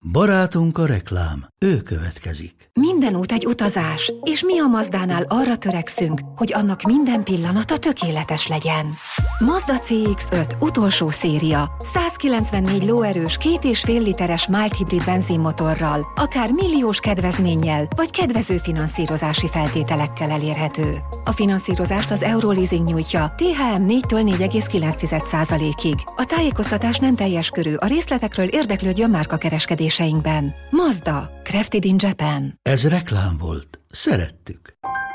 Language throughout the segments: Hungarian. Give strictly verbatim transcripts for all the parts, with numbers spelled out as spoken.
Barátunk a reklám, ő következik. Minden út egy utazás, és mi a Mazdánál arra törekszünk, hogy annak minden pillanata tökéletes legyen. Mazda cé iksz öt utolsó széria, százkilencvennégy lóerős, két és fél literes mild hibrid benzinmotorral, akár milliós kedvezménnyel, vagy kedvező finanszírozási feltételekkel elérhető. A finanszírozást az Euroleasing nyújtja, té há em négytől négy egész kilenc százalékig. A tájékoztatás nem teljes körű, a részletekről érdeklődjön márkakereskedéseinkben. Mazda, crafted in Japan. Ez reklám volt. Szerettük.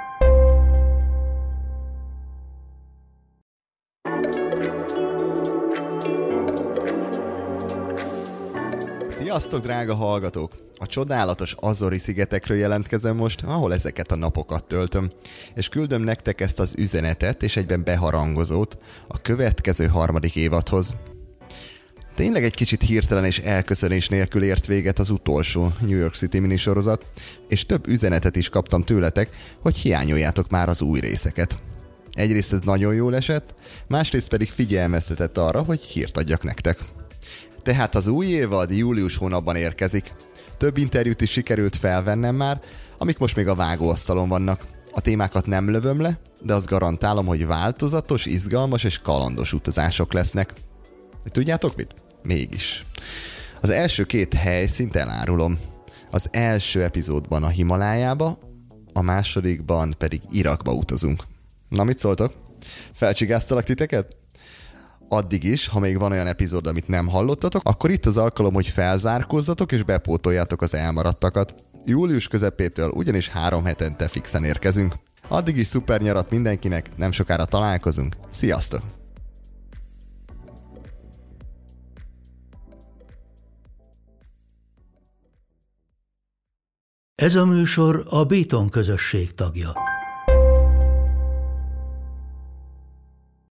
Sziasztok, drága hallgatók! A csodálatos Azori-szigetekről jelentkezem most, ahol ezeket a napokat töltöm, és küldöm nektek ezt az üzenetet és egyben beharangozót a következő harmadik évadhoz. Tényleg egy kicsit hirtelen és elköszönés nélkül ért véget az utolsó New York City minisorozat, és több üzenetet is kaptam tőletek, hogy hiányoljátok már az új részeket. Egyrészt ez nagyon jól esett, másrészt pedig figyelmeztetett arra, hogy hírt adjak nektek. Tehát az új évad július hónapban érkezik. Több interjút is sikerült felvennem már, amik most még a vágóasztalon vannak. A témákat nem lövöm le, de azt garantálom, hogy változatos, izgalmas és kalandos utazások lesznek. Tudjátok mit? Mégis. Az első két helyszínt elárulom. Az első epizódban a Himalájába, a másodikban pedig Irakba utazunk. Na, mit szóltok? Felcsigáztalak titeket? Addig is, ha még van olyan epizód, amit nem hallottatok, akkor itt az alkalom, hogy felzárkózzatok és bepótoljátok az elmaradtakat. Július közepétől ugyanis három hetente fixen érkezünk. Addig is szuper nyarat mindenkinek, nem sokára találkozunk. Sziasztok! Ez a műsor a Béton közösség tagja.